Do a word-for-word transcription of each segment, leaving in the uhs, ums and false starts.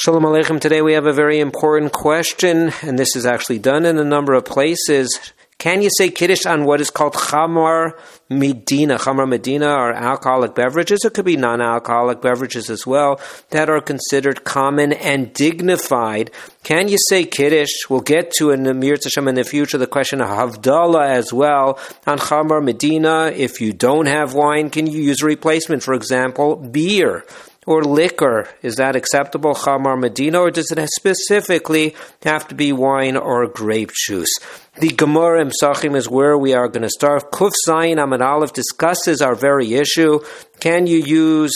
Shalom Aleichem. Today we have a very important question, and this is actually done in a number of places. Can you say Kiddush on what is called Chamar Medina? Chamar Medina are alcoholic beverages. It could be non-alcoholic beverages as well that are considered common and dignified. Can you say Kiddush? We'll get to in the Mir Tzashem in the future the question of Havdalah as well on Chamar Medina. If you don't have wine, can you use a replacement? For example, beer or liquor. Is that acceptable, Chamar Medina, or does it specifically have to be wine or grape juice? The Gemara in Psachim is where we are going to start. Kuf Zayin Amud Aleph discusses our very issue. Can you use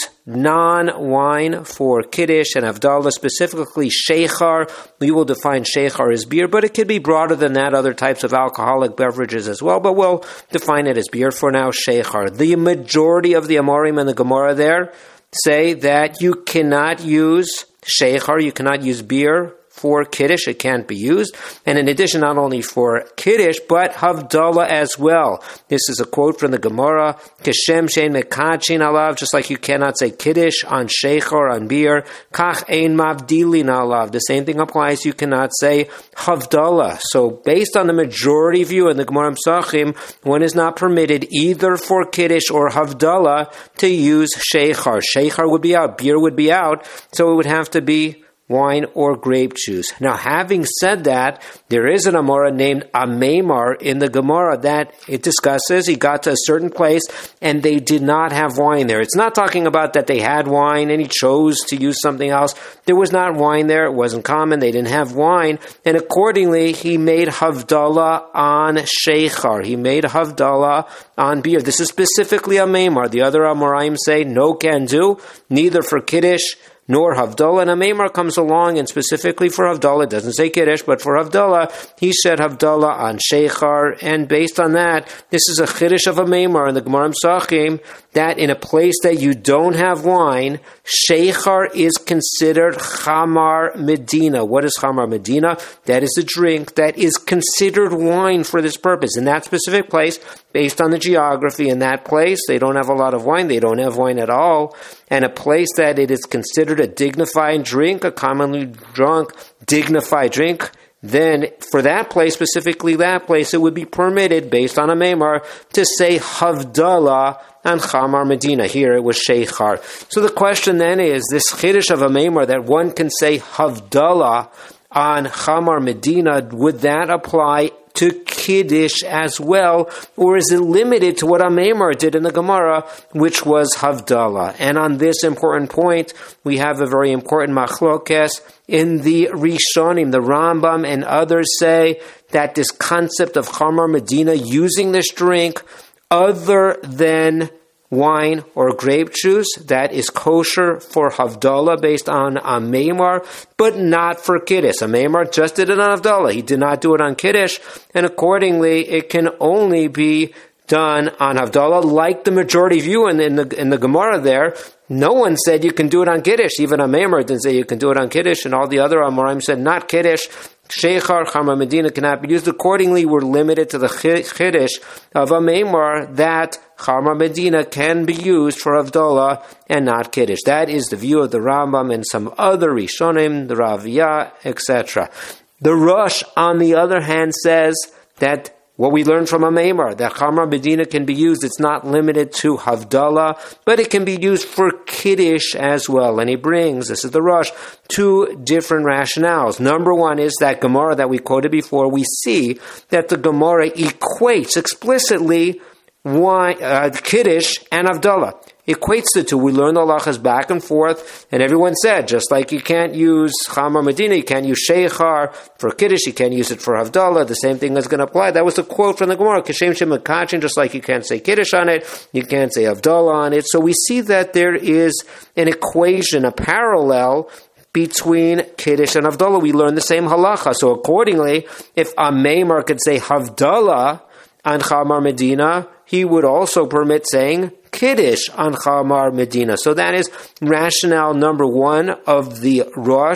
non-wine for Kiddush and Havdalah, specifically Sheikhar? We will define Sheikhar as beer, but it could be broader than that, other types of alcoholic beverages as well, but we'll define it as beer for now, Sheikhar. The majority of the Amorim and the Gemara there say that you cannot use Sheikhar, you cannot use beer for Kiddush, it can't be used. And in addition, not only for Kiddush, but Havdalah as well. This is a quote from the Gemara, Keshem shein mekachin alav, just like you cannot say Kiddush on Sheikhar, on beer, Kach ein mavdilin alav. The same thing applies, you cannot say Havdalah. So based on the majority view in the Gemara Psachim, one is not permitted either for Kiddush or Havdalah to use Sheikhar. Sheikhar would be out, beer would be out, so it would have to be wine or grape juice. Now, having said that, there is an Amora named Amemar in the Gemara that it discusses. He got to a certain place and they did not have wine there. It's not talking about that they had wine and he chose to use something else. There was not wine there. It wasn't common. They didn't have wine. And accordingly, he made Havdalah on Sheikhar. He made Havdalah on beer. This is specifically Amemar. The other Amoraim say no can do, neither for Kiddush nor Havdalah. And Amemar comes along and specifically for Havdalah, it doesn't say Kiddush, but for Havdalah, he said Havdalah on Sheikhar, and based on that, this is a Chiddush of Amemar in the Gemara Psachim, that in a place that you don't have wine, Sheikhar is considered Chamar Medina. What is Chamar Medina? That is a drink that is considered wine for this purpose. In that specific place, based on the geography in that place, they don't have a lot of wine, they don't have wine at all, and a place that it is considered a dignified drink, a commonly drunk, dignified drink, then for that place, specifically that place, it would be permitted, based on a Memar, to say Havdalah on Chamar Medina. Here it was Sheikhar. So the question then is, this Chiddush of a Memar that one can say Havdalah on Chamar Medina, would that apply to Kiddush as well, or is it limited to what Amemar did in the Gemara, which was Havdalah? And on this important point, we have a very important machlokes in the Rishonim. The Rambam and others say that this concept of Chamar Medina, using this drink other than wine or grape juice, that is kosher for Havdalah based on Amemar, but not for Kiddush. Amemar just did it on Havdalah. He did not do it on Kiddush, and accordingly, it can only be done on Havdalah, like the majority view in, in the in the Gemara there. No one said you can do it on Kiddush. Even Amemar didn't say you can do it on Kiddush, and all the other Amoraim said not Kiddush. Sheikhar, Chamar Medina cannot be used. Accordingly, we're limited to the Chiddush of Amemar that Chamar Medina can be used for Havdalah and not Kiddush. That is the view of the Rambam and some other Rishonim, the Raviyah, et cetera. The Rosh, on the other hand, says that what we learned from Amemar, that Chamar Medina can be used, it's not limited to Havdalah, but it can be used for Kiddush as well. And he brings, this is the Rosh, two different rationales. Number one is that Gemara that we quoted before, we see that the Gemara equates explicitly wine, uh, Kiddush and Havdalah. Equates the two. We learn the halachas back and forth, and everyone said, just like you can't use Chamar Medina, you can't use Sheikhar for Kiddush, you can't use it for Havdalah, the same thing is going to apply. That was the quote from the Gemara, Keshem shein mekachin, just like you can't say Kiddush on it, you can't say Havdalah on it. So we see that there is an equation, a parallel between Kiddush and Havdalah. We learn the same halacha. So accordingly, if Amemar could say Havdalah on Chamar Medina, he would also permit saying Kiddush on Chamar Medina. So that is rationale number one of the Rosh.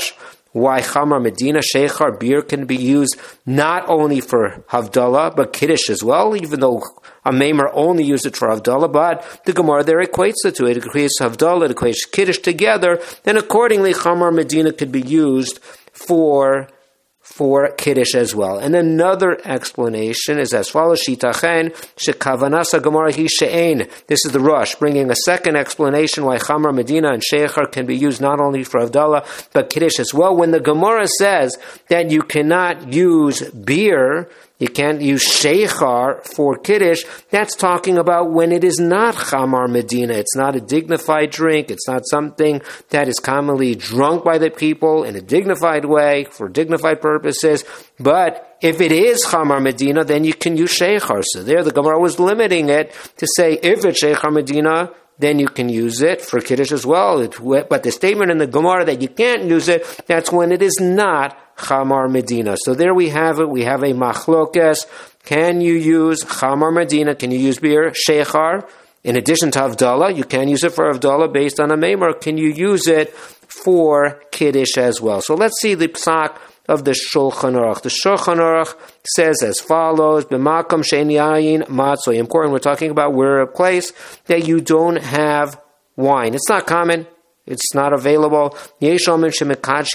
why Chamar Medina, Sheikhar, beer can be used not only for Havdalah, but Kiddush as well, even though a Maimer only used it for Havdalah, but the Gemara there equates the two. It equates Havdalah, it equates Kiddush together, and accordingly Chamar Medina could be used for for Kiddush as well. And another explanation is as follows: Shitachen shekavanasa Gemara hi she'ein. This is the Rosh, bringing a second explanation why Chamar Medina and Sheikhar can be used not only for Havdalah, but Kiddush as well. When the Gemara says that you cannot use beer, you can't use Sheikhar for Kiddush, that's talking about when it is not Chamar Medina. It's not a dignified drink. It's not something that is commonly drunk by the people in a dignified way for dignified purposes. But if it is Chamar Medina, then you can use Sheikhar. So there the Gemara was limiting it to say if it's Sheikhar Medina, then you can use it for Kiddush as well. It, but the statement in the Gemara that you can't use it, that's when it is not Chamar Medina. So there we have it. We have a machlokes. Can you use Chamar Medina? Can you use beer? Sheikhar. In addition to Havdalah, you can use it for Havdalah based on a Maimer. Can you use it for Kiddush as well? So let's see the psak of the Shulchan Aruch. The Shulchan Aruch says as follows: B'makam she'en yayin matzoi. Important. We're talking about we're a place that you don't have wine. It's not common. It's not available. There is an opinion.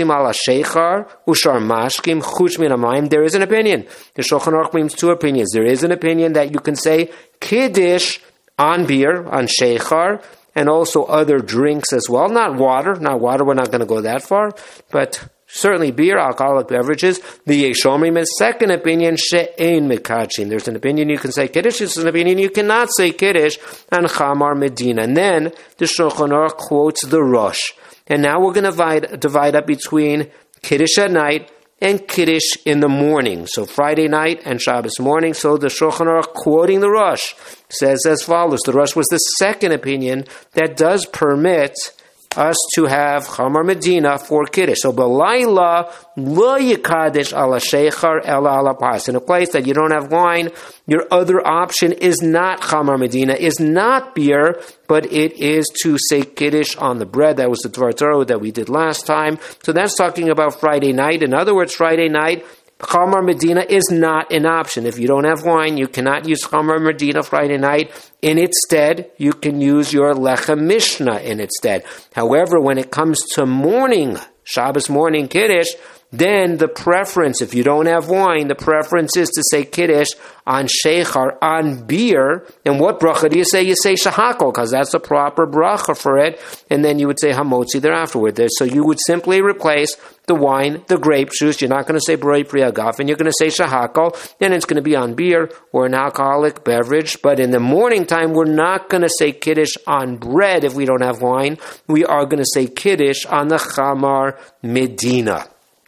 There is an opinion. The Shulchan Aruch brings two opinions. There is an opinion that you can say Kiddush on beer, on Sheikhar, and also other drinks as well. Not water. Not water. We're not going to go that far. But certainly beer, alcoholic beverages. The Yeshomrim is second opinion, she'ein mekachim. There's an opinion you can say Kiddush. There's an opinion you cannot say Kiddush on Chamar Medina. And then the Shulchan Aruch quotes the Rosh. And now we're going to divide, divide up between Kiddush at night and Kiddush in the morning. So Friday night and Shabbos morning. So the Shulchan Aruch quoting the Rosh says as follows. The Rosh was the second opinion that does permit us to have Chamar Medina for Kiddush. So B'layla lo yikadesh ala Sheikhar ela ala pas. In a place that you don't have wine, your other option is not Chamar Medina, is not beer, but it is to say Kiddush on the bread. That was the Dvar Torah that we did last time. So that's talking about Friday night. In other words, Friday night, Chamar Medina is not an option. If you don't have wine, you cannot use Chamar Medina Friday night. In its stead, you can use your Lechem Mishnah in its stead. However, when it comes to morning, Shabbos morning Kiddush, then the preference, if you don't have wine, the preference is to say Kiddush on Sheikhar, on beer. And what bracha do you say? You say Shahakol, because that's the proper bracha for it. And then you would say Hamotzi there afterward. So you would simply replace the wine, the grape juice. You're not going to say Broi Priyagaf, and you're going to say Shahakol. Then it's going to be on beer or an alcoholic beverage. But in the morning time, we're not going to say Kiddush on bread if we don't have wine. We are going to say Kiddush on the Chamar Medina.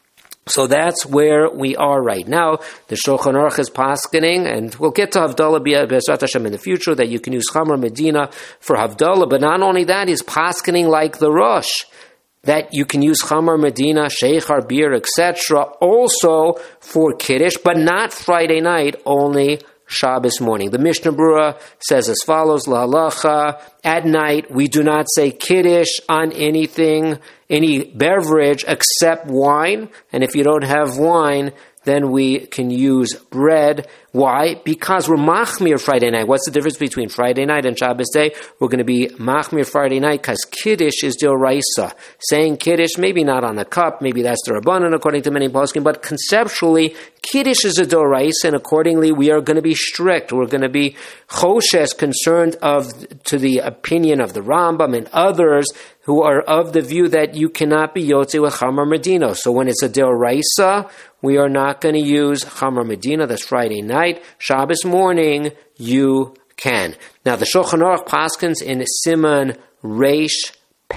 So that's where we are right now. The Shulchan Aruch is paskening, and we'll get to Havdalah B'ezrat Hashem in the future, that you can use Chamar Medina for Havdalah. But not only that, he's paskening like the Rosh, that you can use Chamar Medina, Sheikhar, beer, et cetera, also for Kiddush, but not Friday night, only Shabbos morning. The Mishnah Berurah says as follows: L'halacha, at night we do not say Kiddush on anything, any beverage except wine. And if you don't have wine, then we can use bread. Why? Because we're machmir Friday night. What's the difference between Friday night and Shabbos day? We're going to be machmir Friday night because Kiddush is d'oraisa. Saying Kiddush, maybe not on the cup, maybe that's the Rabbanan according to many poskim, but conceptually, Kiddush is a d'oraisa, and accordingly, we are going to be strict. We're going to be choshes, concerned of to the opinion of the Rambam and others who are of the view that you cannot be yotze with Chamar Medina. So when it's a d'oraisa, we are not going to use Chamar Medina. That's Friday night. Shabbos morning, you can. Now, the Shulchan Aruch paskins in Siman Reish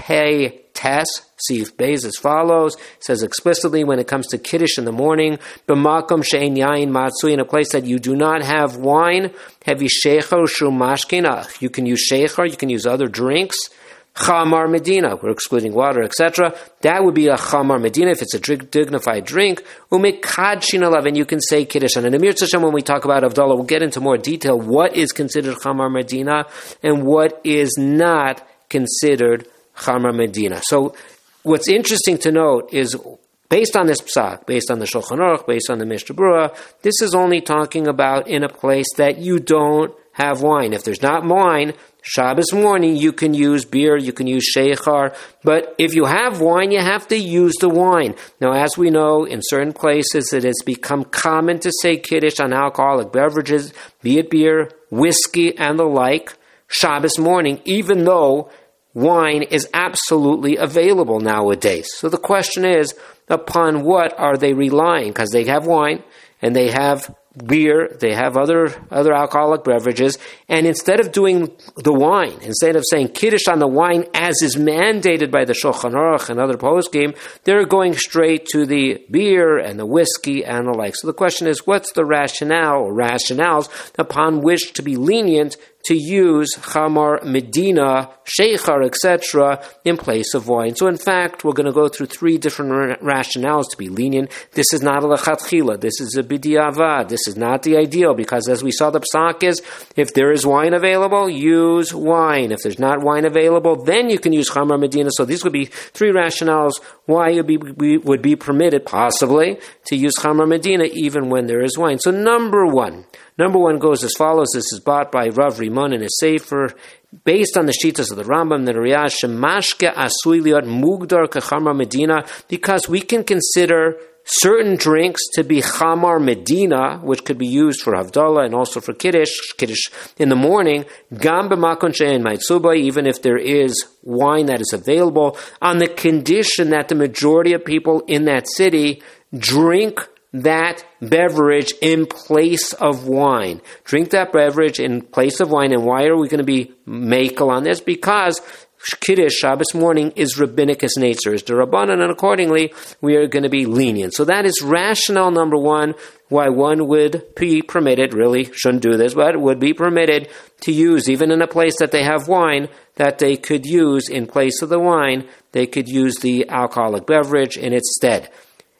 Pei Tes, Sif Beis, as follows. It says explicitly when it comes to Kiddush in the morning, B'makom she'en yayin matzui, in a place that you do not have wine, have you sheichar u'shum mashkina. You can use sheichar, you can use other drinks. Chamar Medina, we're excluding water, et cetera. That would be a Chamar Medina if it's a dignified drink. Umekadshin alav, and you can say Kiddush. And in the Mir Tzashem, when we talk about Havdalah, we'll get into more detail what is considered Chamar Medina and what is not considered Chamar Medina. So what's interesting to note is Based on this psak, based on the Shulchan Aruch, based on the Mishnah Berurah, this is only talking about in a place that you don't have wine. If there's not wine, Shabbos morning, you can use beer, you can use sheikhar, but if you have wine, you have to use the wine. Now, as we know, in certain places, it has become common to say Kiddush on alcoholic beverages, be it beer, whiskey, and the like, Shabbos morning, even though wine is absolutely available nowadays. So the question is, upon what are they relying? Because they have wine, and they have beer, they have other other alcoholic beverages, and instead of doing the wine, instead of saying Kiddush on the wine as is mandated by the Shulchan Aruch and other poskim, they're going straight to the beer and the whiskey and the like. So the question is, what's the rationale or rationales upon which to be lenient to use Chamar, Medina, Sheikhar, et cetera in place of wine? So in fact, we're going to go through three different ra- rationales to be lenient. This is not a lechatchila. This is a b'diavad. This is not the ideal, because as we saw, the psak is, if there is wine available, use wine. If there's not wine available, then you can use Chamar, Medina. So these would be three rationales why it would be, would be permitted, possibly, to use Chamar, Medina even when there is wine. So number one, Number one goes as follows. This is bought by Rav Rimon in a sefer, based on the shitas of the Rambam, the Riyah, Shemashke asui liot mugdar kechamar medina, because we can consider certain drinks to be chamar medina, which could be used for Havdalah and also for Kiddush, Kiddush in the morning, gam b'makon she'en ma'itzuba, even if there is wine that is available, on the condition that the majority of people in that city drink that beverage in place of wine. Drink that beverage in place of wine. And why are we going to be makel on this? Because Kiddush, Shabbos morning, is rabbinicus nature, is d'Rabbanan, and accordingly, we are going to be lenient. So that is rationale number one, why one would be permitted, really shouldn't do this, but would be permitted to use, even in a place that they have wine, that they could use in place of the wine, they could use the alcoholic beverage in its stead.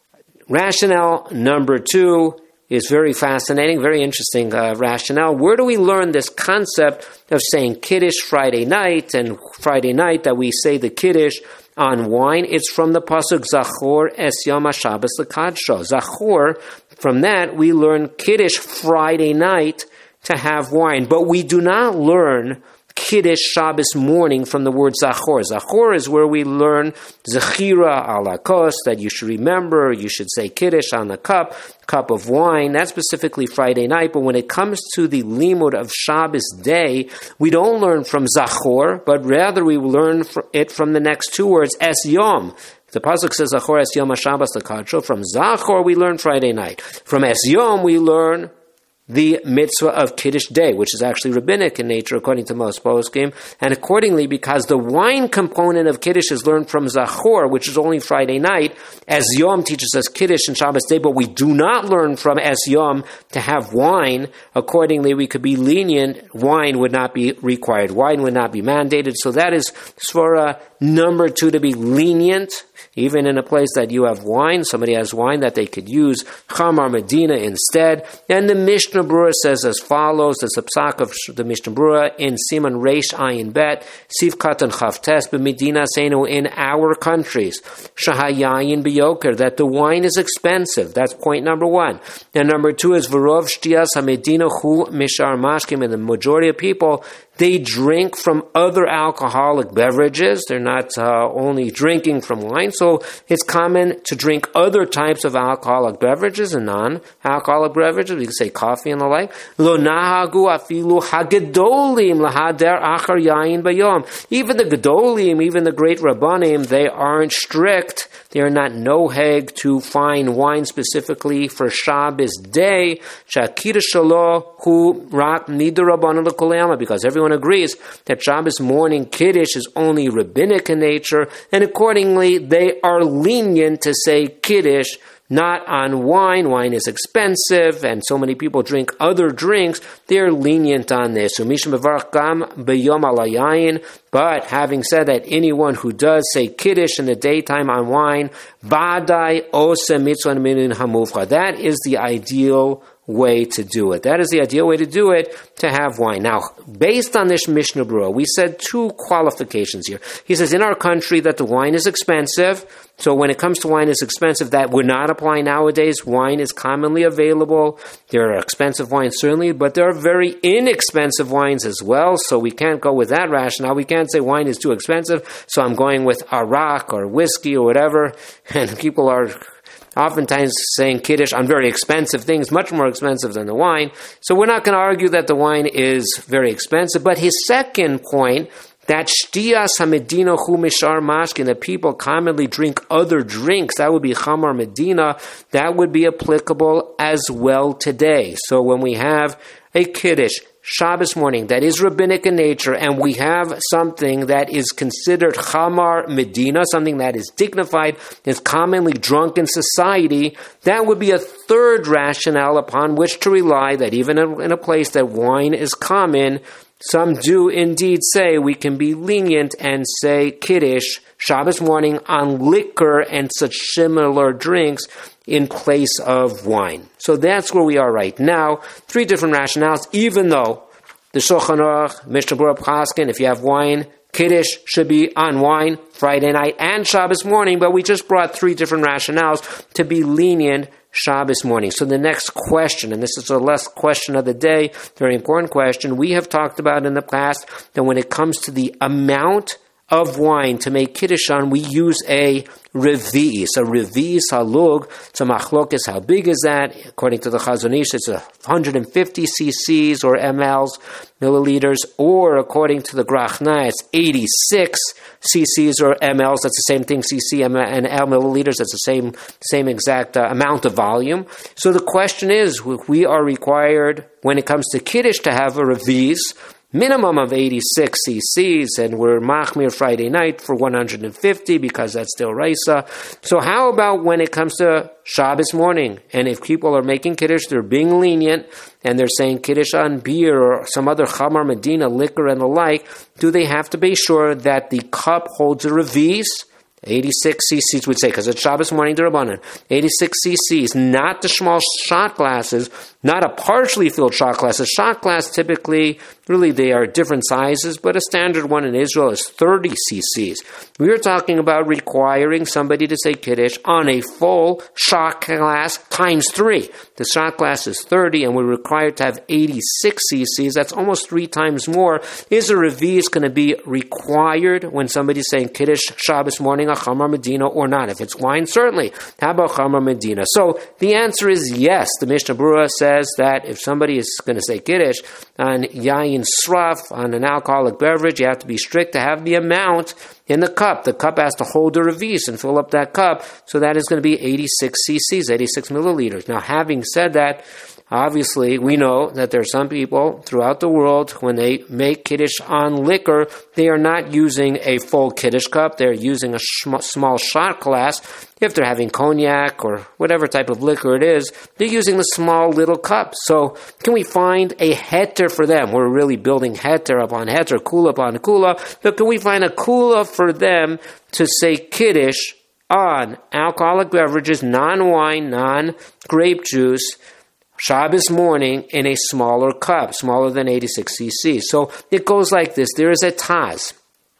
Rationale number two is very fascinating, very interesting uh, rationale. Where do we learn this concept of saying Kiddush Friday night, and Friday night that we say the Kiddush on wine? It's from the pasuk Zachor es Yom HaShabbos l'kadsho. Zachor, from that we learn Kiddush Friday night to have wine, but we do not learn Kiddush Shabbos morning from the word Zachor. Zachor is where we learn Zechira ala kos, that you should remember, you should say Kiddush on the cup, cup of wine. That's specifically Friday night, but when it comes to the limud of Shabbos day, we don't learn from Zachor, but rather we learn it from the next two words, Es Yom. The pasuk says Zachor es Yom HaShabbos l'kadsho. From Zachor we learn Friday night. From Es Yom we learn the mitzvah of Kiddush Day, which is actually rabbinic in nature according to most poskim, and accordingly, because the wine component of Kiddush is learned from Zachor, which is only Friday night, as Yom teaches us Kiddush and Shabbos Day, but we do not learn from Es Yom to have wine. Accordingly, we could be lenient. Wine would not be required. Wine would not be mandated. So that is svara number two, to be lenient. Even in a place that you have wine, somebody has wine that they could use Chamar Medina instead. And the Mishnah Berurah says as follows, there's a psak of the Mishnah Berurah in Siman Reish Ayin Bet, Siv Katan Chavtes, B'Medina Seinu, in our countries, Shahayayin B'Yoker, that the wine is expensive. That's point number one. And number two is V'rov Shtias HaMedina Hu Mishar Mashkim, and the majority of people, they drink from other alcoholic beverages. They're not uh, only drinking from wine. So it's common to drink other types of alcoholic beverages and non-alcoholic beverages. We can say coffee and the like. Lo nahagu afilu hagedolim lahader achar yayin bayom. Even the gedolim, even the great rabbanim, they aren't strict. They are not noheg to fine wine specifically for Shabbos day. Shakir shalo hu rak nidar rabbanim l'kolayama, because everyone agrees that Shabbos morning Kiddush is only rabbinic in nature, and accordingly they are lenient to say Kiddush not on wine. Wine is expensive, and so many people drink other drinks. They're lenient on this. But having said that, anyone who does say Kiddush in the daytime on wine, that is the ideal way to do it. That is the ideal way to do it, to have wine. Now, based on this Mishnah Berurah, we said two qualifications here. He says in our country that the wine is expensive, so when it comes to wine is expensive, that would not apply nowadays. Wine is commonly available. There are expensive wines, certainly, but there are very inexpensive wines as well, so we can't go with that rationale. We can't say wine is too expensive, so I'm going with arak or whiskey or whatever, and people are oftentimes saying Kiddush on very expensive things, much more expensive than the wine. So we're not going to argue that the wine is very expensive. But his second point, that Shtiyas HaMedina Hu Mishar Mashkin, that people commonly drink other drinks, that would be Chamar Medina, that would be applicable as well today. So when we have a Kiddush, Shabbos morning, that is rabbinic in nature, and we have something that is considered Chamar Medina, something that is dignified, is commonly drunk in society, that would be a third rationale upon which to rely, that even in a place that wine is common, some do indeed say we can be lenient and say Kiddush, Shabbos morning, on liquor and such similar drinks in place of wine. So that's where we are right now. Three different rationales, even though the Shulchan Aruch, Mishnah Berurah Paskin, if you have wine, Kiddush should be on wine Friday night and Shabbos morning, but we just brought three different rationales to be lenient Shabbos morning. So the next question, and this is the last question of the day, very important question, we have talked about in the past that when it comes to the amount of wine to make Kiddush on, we use a revi'is, a revi'is halug. So machlokes, how big is that? According to the Chazon Ish, it's one hundred fifty cc's or mLs, milliliters, or according to the Grachna, it's eighty-six cc's or mLs. That's the same thing, cc and L milliliters. That's the same same exact uh, amount of volume. So the question is, we are required when it comes to Kiddush to have a revi'is, minimum of eighty-six cc's, and we're machmir Friday night for one hundred fifty because that's still Raisa. So how about when it comes to Shabbos morning? And if people are making Kiddush, they're being lenient, and they're saying Kiddush on beer or some other Chamar Medina, liquor and the like, do they have to be sure that the cup holds a revi'is? eighty-six cc's, we'd say, because it's Shabbos morning d'Rabbanan. eighty-six cc's, not the small shot glasses, not a partially filled shot glass. A shot glass typically, really they are different sizes, but a standard one in Israel is thirty cc's. We are talking about requiring somebody to say Kiddush on a full shot glass times three. The shot glass is thirty, and we're required to have eighty-six cc's. That's almost three times more. Is a revi'is going to be required when somebody's saying Kiddush Shabbos morning, a Chamar Medina, or not? If it's wine, certainly. How about Chamar Medina? So the answer is yes. The Mishnah Berurah says that if somebody is going to say Kiddush on Yayin Sraf, on an alcoholic beverage, you have to be strict to have the amount in the cup. The cup has to hold a revi'is and fill up that cup, so that is going to be eighty-six cc's, eighty-six milliliters. Now, having said that, obviously, we know that there are some people throughout the world, when they make Kiddush on liquor, they are not using a full Kiddush cup. They're using a sh- small shot glass. If they're having cognac or whatever type of liquor it is, they're using the small little cup. So can we find a heter for them? We're really building heter upon heter, kula upon kula. But can we find a kula for them to say Kiddush on alcoholic beverages, non-wine, non-grape juice, Shabbos morning in a smaller cup, smaller than eighty-six cc's. So it goes like this. There is a Taz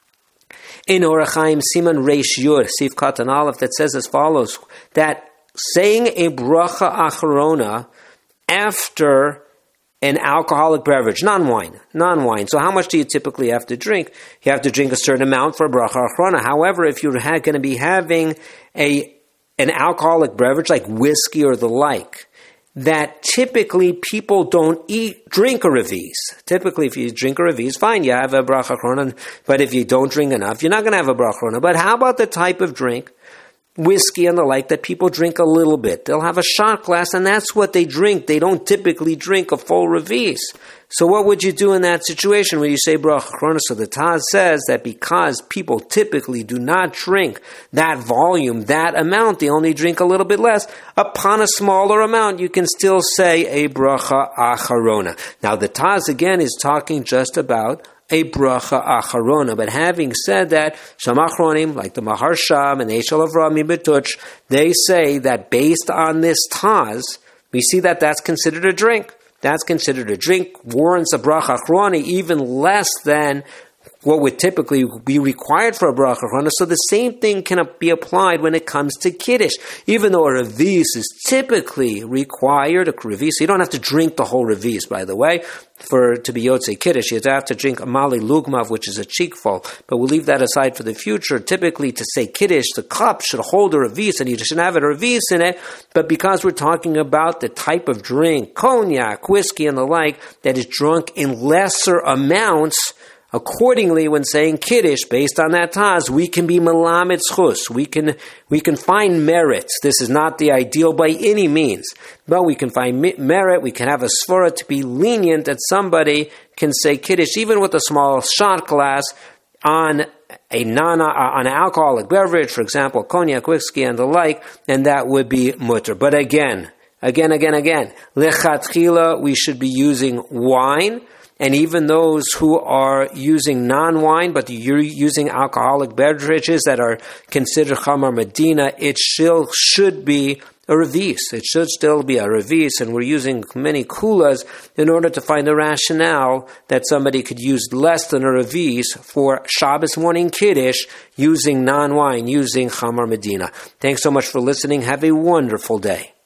in Orach Chaim Siman Reish Yud, Sif Katan Aleph, that says as follows, that saying a bracha acharona after an alcoholic beverage, non-wine, non-wine. So how much do you typically have to drink? You have to drink a certain amount for bracha acharona. However, if you're ha- going to be having a an alcoholic beverage like whiskey or the like, that typically people don't eat, drink a revi'is. Typically, if you drink a revi'is, fine, you have a bracha acharona, but if you don't drink enough, you're not going to have a bracha acharona. But how about the type of drink, whiskey and the like, that people drink a little bit? They'll have a shot glass, and that's what they drink. They don't typically drink a full revi'is. So what would you do in that situation when you say bracha acharona? So the Taz says that because people typically do not drink that volume, that amount, they only drink a little bit less, upon a smaller amount, you can still say a bracha acharona. Now the Taz again is talking just about a bracha acharona. But having said that, Shamachronim, like the Maharsham and the Eshel Avrami Betuch, they say that based on this Taz, we see that that's considered a drink. That's considered a drink, warrants a bracha achrona, even less than what would typically be required for a bracha achrona. So the same thing can be applied when it comes to Kiddush. Even though a revis is typically required, a revis, you don't have to drink the whole revis, by the way, for to be Yotzei Kiddush. You have to drink a mali lugmav, which is a cheekful. But we'll leave that aside for the future. Typically, to say Kiddush, the cup should hold a revis, and you shouldn't have a revis in it. But because we're talking about the type of drink, cognac, whiskey, and the like, that is drunk in lesser amounts, accordingly, when saying Kiddush, based on that Taz, we can be Melamed Zchus. We can, we can find merits. This is not the ideal by any means. But we can find merit. We can have a svara to be lenient that somebody can say Kiddush, even with a small shot glass, on a non, on an alcoholic beverage, for example, cognac, whiskey, and the like, and that would be mutter. But again, again, again, again, lechatchila, we should be using wine. And even those who are using non-wine, but you're using alcoholic beverages that are considered Chamar Medina, it still should be a revis. It should still be a revis, and we're using many kulas in order to find a rationale that somebody could use less than a revis for Shabbos morning Kiddush using non-wine, using Chamar Medina. Thanks so much for listening. Have a wonderful day.